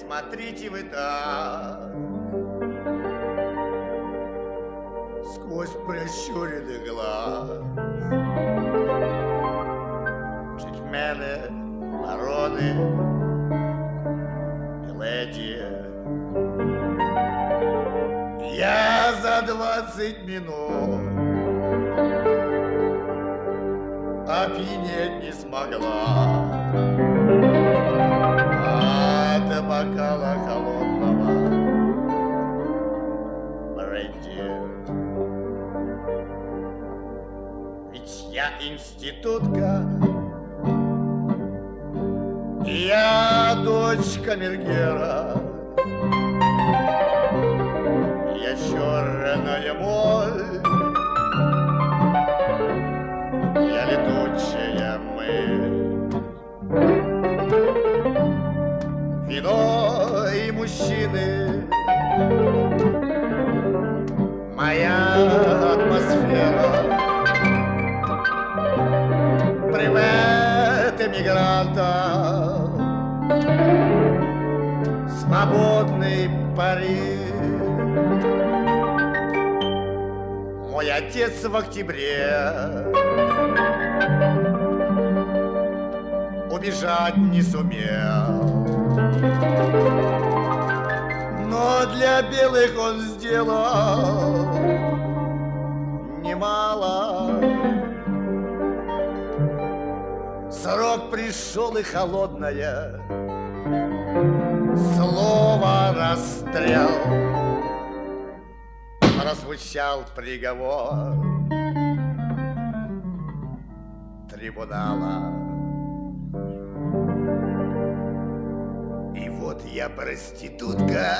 смотрите вы так. Сквозь прищуренный глаз джентльмены, бароны и леди. Я за 20 минут опьянеть не смогла от бокала холодного бренди. Ведь я институтка, я дочь камергера, я черная моль, я летучая мышь. Вино и мужчины, моя атмосфера. Привет, эмигранта, свободный Париж. Мой отец в октябре убежать не сумел, но для белых он сделал немало. Срок пришел и холодное слово расстрел. Прозвучал приговор трибунала. И вот я проститутка,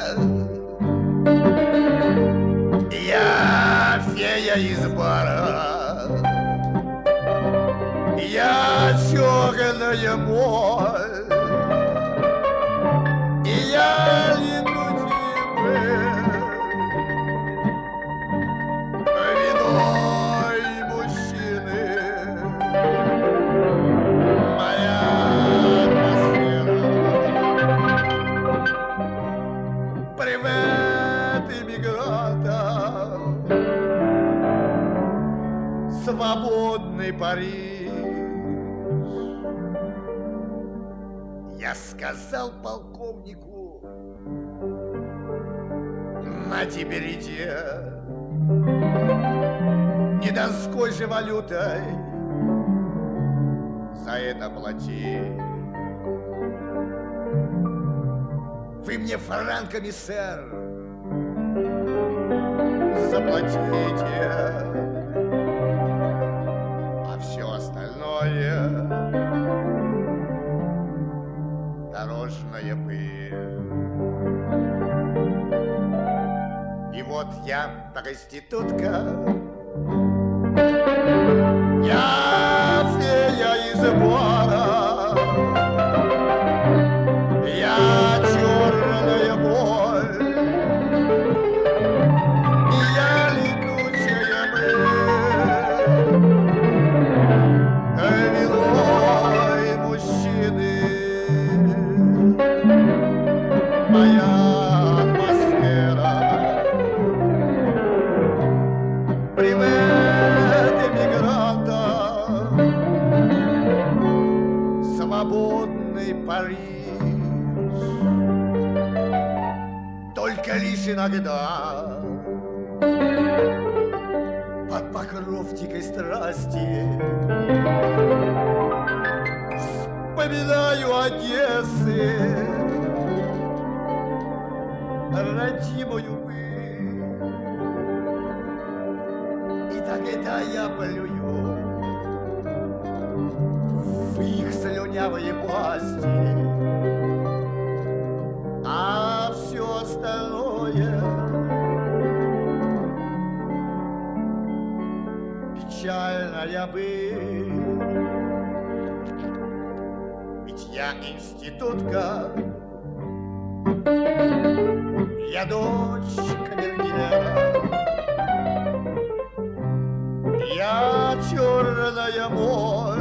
я фея из бара, я черная моль, и я летучий мышь. Вино и мужчины, моя атмосфера. Привет, иммигранта, свободный Париж. Я сказал полковнику на Тибериде, не доской же валютой за это плати. Вы мне франками, сэр, заплатите, а все остальное дорожная пыль. И вот я проститутка, я фея из бара, я черная боль, и я летучая мышь. Вино и мужчины, моя атмосфера. Привет, эмигранта, свободный Париж. Только лишь иногда под покров дикой страсти вспоминаю Одессы, родимую быль. И тогда я плюю в их слюнявые пасти, а все остальное печальная быль. Ведь я институтка, я дочь камергера, я черная моль,